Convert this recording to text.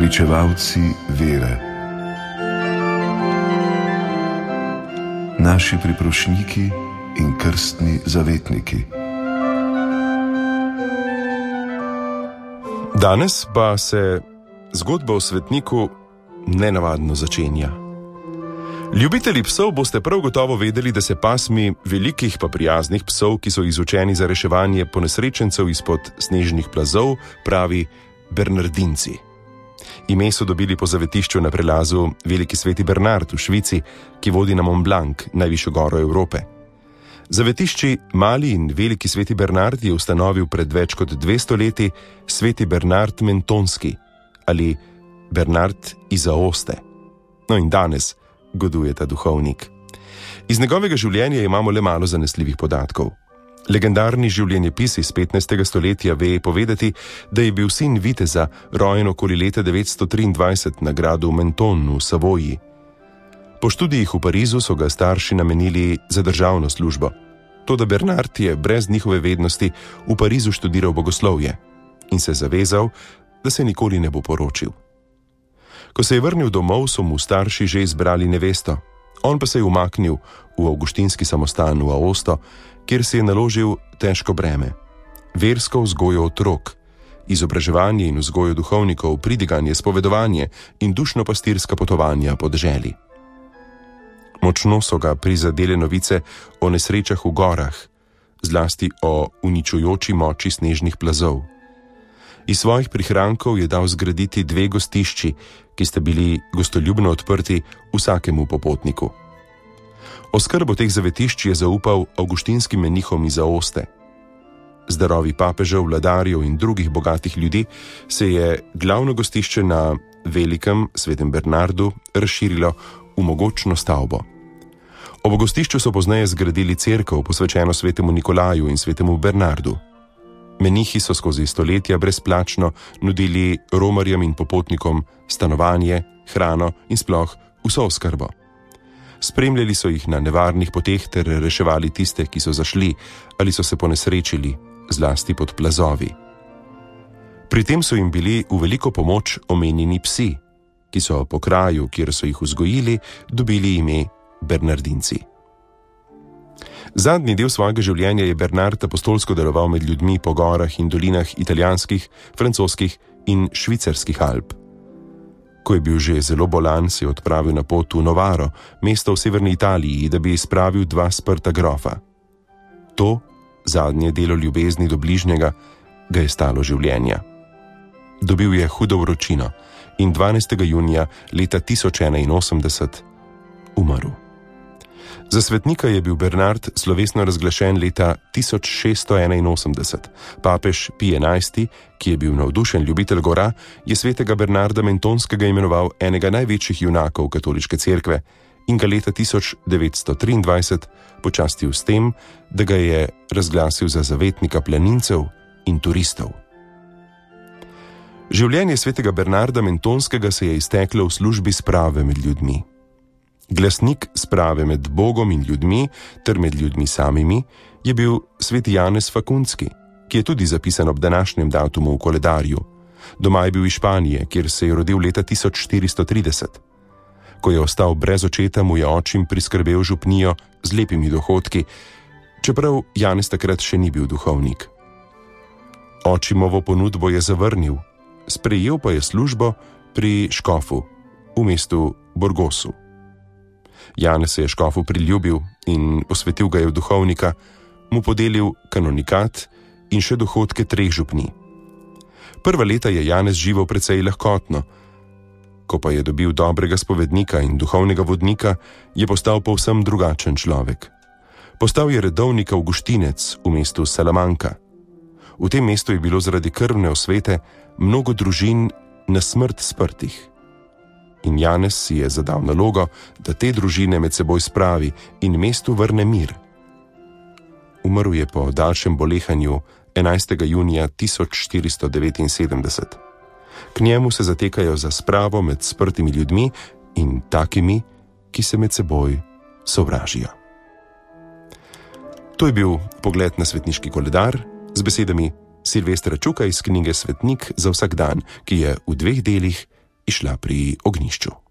Pričevalci vere. Naši priprošniki in krstni zavetniki. Danes pa se zgodba o svetniku nenavadno začenja. Ljubitelji psov boste prav gotovo vedeli, da se pasmi velikih pa prijaznih psov, ki so izučeni za reševanje ponesrečencev izpod snežnih plazov, pravi bernardinci. Ime so dobili po zavetišču na prelazu Veliki sveti Bernard v Švici, ki vodi na Mont Blanc, najvišjo goro Evrope. Zavetišči Mali in Veliki sveti Bernard je ustanovil pred več kot 200 leti sveti Bernard Mentonski ali Bernard iz Aoste. No in danes goduje ta duhovnik. Iz njegovega življenja imamo le malo zanesljivih podatkov. Legendarni življenjepis iz 15. stoletja ve povedati, da je bil sin viteza, rojen okoli leta 923 na gradu Menton v Savoji. Po študijih v Parizu so ga starši namenili za državno službo. Toda Bernard je brez njihove vednosti v Parizu študiral bogoslovje in se zavezal, da se nikoli ne bo poročil. Ko se je vrnil domov, so mu starši že izbrali nevesto. On pa se je umaknil v avguštinski samostan v Aosto, kjer si je naložil težko breme. Versko vzgojo otrok, izobraževanje in vzgojo duhovnikov, pridiganje, spovedovanje in dušno-pastirska potovanja po deželi. Močno so ga prizadele novice o nesrečah v gorah, zlasti o uničujoči moči snežnih plazov. Iz svojih prihrankov je dal zgraditi 2 gostišči, ki sta bili gostoljubno odprti vsakemu popotniku. Oskrbo teh zavetišč je zaupal avguštinskim menihom iz Aoste. Z darovi papežev, vladarjev in drugih bogatih ljudi se je glavno gostišče na Velikem svetem Bernardu razširilo v mogočno stavbo. Ob gostišču so pozneje zgradili cerkev, posvečeno svetemu Nikolaju in svetemu Bernardu. Menihi so skozi stoletja brezplačno nudili romarjem in popotnikom stanovanje, hrano in sploh vso oskrbo. Spremljali so jih na nevarnih poteh ter reševali tiste, ki so zašli ali so se ponesrečili, zlasti pod plazovi. Pri tem so jim bili v veliko pomoč omenjeni psi, ki so po kraju, kjer so jih vzgojili, dobili ime bernardinci. Zadnji del svojega življenja je Bernard apostolsko deloval med ljudmi po gorah in dolinah italijanskih, francoskih in švicarskih Alp. Ko je bil že zelo bolan, se je odpravil na pot v Novaro, mesto v severni Italiji, da bi spravil 2 sprta grofa. To, zadnje delo ljubezni do bližnjega, ga je stalo življenja. Dobil je hudo vročino in 12. junija leta 1081 umrl. Za svetnika je bil Bernard slovesno razglašen leta 1681. Papež Pij XI, ki je bil navdušen ljubitelj gora, je svetega Bernarda Mentonskega imenoval enega največjih junakov katoliške cerkve in ga leta 1923 počastil s tem, da ga je razglasil za zavetnika planincev in turistov. Življenje svetega Bernarda Mentonskega se je izteklo v službi sprave med ljudmi. Glasnik sprave med Bogom in ljudmi ter med ljudmi samimi je bil sveti Janez Fakunski, ki je tudi zapisan ob današnjem datumu v koledarju. Doma je bil iz Španije, kjer se je rodil leta 1430. Ko je ostal brez očeta, mu je očim priskrbel župnijo z lepimi dohodki, čeprav Janez takrat še ni bil duhovnik. Očimovo ponudbo je zavrnil, sprejel pa je službo pri škofu v mestu Burgosu. Janez se je škofu priljubil in posvetil ga je v duhovnika, mu podelil kanonikat in še dohodke 3 župnij. Prva leta je Janez živel precej lahkotno. Ko pa je dobil dobrega spovednika in duhovnega vodnika, je postal povsem drugačen človek. Postal je redovnik avguštinec v mestu Salamanca. V tem mestu je bilo zaradi krvne osvete mnogo družin na smrt sprtih. In Janez si je zadal nalogo, da te družine med seboj spravi in mestu vrne mir. Umrl je po daljšem bolehanju 11. junija 1479. K njemu se zatekajo za spravo med sprtimi ljudmi in takimi, ki se med seboj sovražijo. To je bil pogled na svetniški koledar z besedami Silvestra Čuka iz knjige Svetnik za vsak dan, ki je v 2 delih izšla pri ognjišču.